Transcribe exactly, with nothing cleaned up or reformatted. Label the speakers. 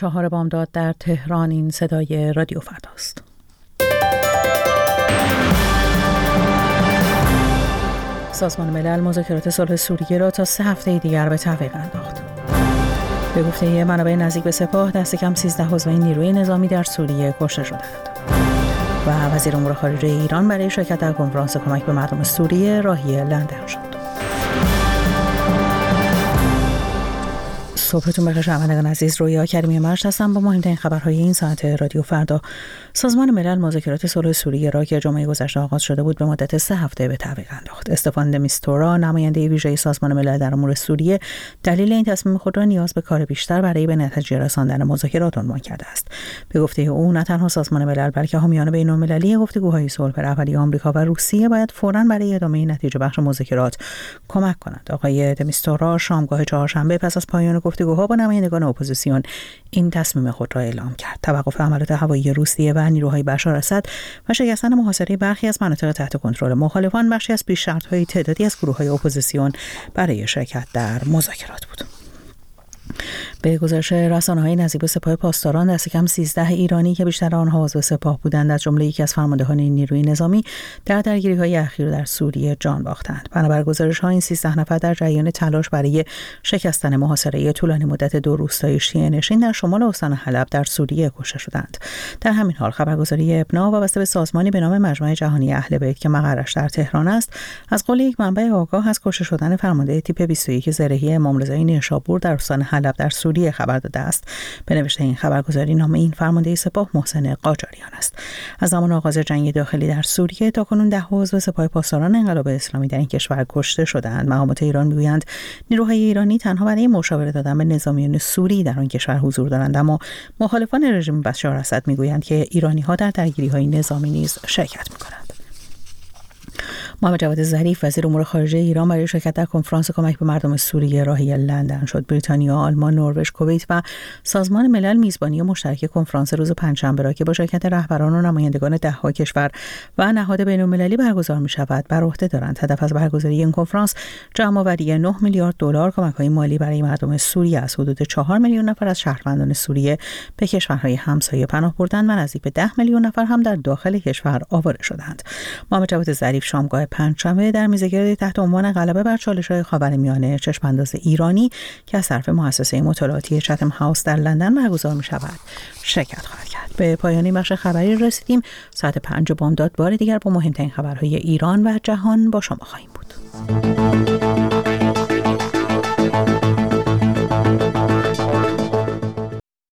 Speaker 1: چهار بامداد در تهران. این صدای رادیو فرداست. سازمان ملل مذاکرات صلح سوریه را تا سه هفته دیگر به تعویق انداخت. به گفته منابع نزدیک به سپاه، دست کم سیزده عضو نیروی نظامی در سوریه کشته شدند. و وزیر امور خارجه ایران برای شرکت در کنفرانس کمک به مردم سوریه راهی لندن شد. صبحتون بخیر شنوندگان عزیز، رویا کریمی مرشد هستم با مهمترین خبرهای این ساعت رادیو فردا. سازمان ملل مذاکرات صلح سوریه را که جمعه گذشته آغاز شده بود به مدت سه هفته به تعویق انداخت. استفان دمیستورا، نماینده ویژه سازمان ملل در امور سوریه، دلیل این تصمیم خود را نیاز به کار بیشتر برای به نتیجه رساندن مذاکرات عنوان کرده است. به گفته او، نه تنها سازمان ملل بلکه حامیان بین‌المللی گفتگوهای صلح به رهبری آمریکا و روسیه باید فوراً برای ادامه نتیجه بخش مذاکرات کمک کنند. آقای دمیستورا شامگاه چهارشنبه پس از پایان گفتگوها با نمایندگان اپوزیسیون این تصمیم خود را اعلام کرد. توقف حملات هوایی روسیه و نیروهای بشار اسد و شکستن محاصره برخی از مناطق تحت کنترل مخالفان بخشی از پیش شرط‌های تعدادی از گروه‌های اپوزیسیون برای شرکت در مذاکرات بود. به گزارش رسانه‌های نزدیک به سپاه پاسداران، دست کم سیزده ایرانی که بیشتر آنها عضو سپاه بودند، از جمله یکی از فرماندهان نیروی نظامی، در درگیری‌های اخیر در سوریه جان باختند. بنابر گزارش‌ها این سیزده نفر در جریان تلاش برای شکستن محاصره طولانی مدت دو روستای شیعه‌نشین در شمال استان حلب در سوریه کشته شدند. در همین حال خبرگزاری ابنا وابسته به سازمانی به نام مجمع جهانی اهل بیت که مقرش در تهران است، از قول یک منبع آگاه از کشته شدن فرمانده تیپ بیست و یک زرهی امام رضایی نیشابور در استان حلب در سوریه خبر داده است. به نوشته این خبرگزاری، نام این فرمانده سپاه محسن قاجاریان است. از زمان آغاز جنگ داخلی در سوریه تاکنون ده عضو سپاه پاسداران انقلاب اسلامی در این کشور کشته شدند. مقامات ایران میگویند نیروهای ایرانی تنها برای مشاوره دادن به نظامیان سوری در آن کشور حضور دارند، اما مخالفان رژیم بشار اسد میگویند که ایرانی‌ها در درگیری‌های نظامی نیز شرکت می‌کنند. محمد جواد ظریف، وزیر امور خارجه ایران، برای شرکت در کنفرانس کمک به مردم سوریه راهی لندن شد. بریتانیا، آلمان، نروژ، کویت و سازمان ملل میزبانی مشترک کنفرانس روز پنجشنبه را که با شرکت رهبران و نمایندگان ده‌ها کشور و نهاد بین‌المللی برگزار می‌شود بر عهده دارند. هدف از برگزاری این کنفرانس جمع‌آوری نه میلیارد دلار کمک‌های مالی برای مردم سوریه از حدود چهار میلیون نفر از شهروندان سوریه به کشورهای همسایه پناه بردند و نزدیک به ده میلیون نفر هم در داخل کشور آواره شدند. محمد جواد ظریف شامگاه پنجشنبه در میزگردی تحت عنوان غلبه بر چالش‌های خاورمیانه چشم‌انداز ایرانی که از طرف مؤسسه مطالعاتی چتم هاوس در لندن برگزار می‌شود شرکت خواهد کرد. به پایان این بخش خبری رسیدیم. ساعت پنج بامداد بار دیگر با مهمترین خبرهای ایران و جهان با شما خواهیم بود.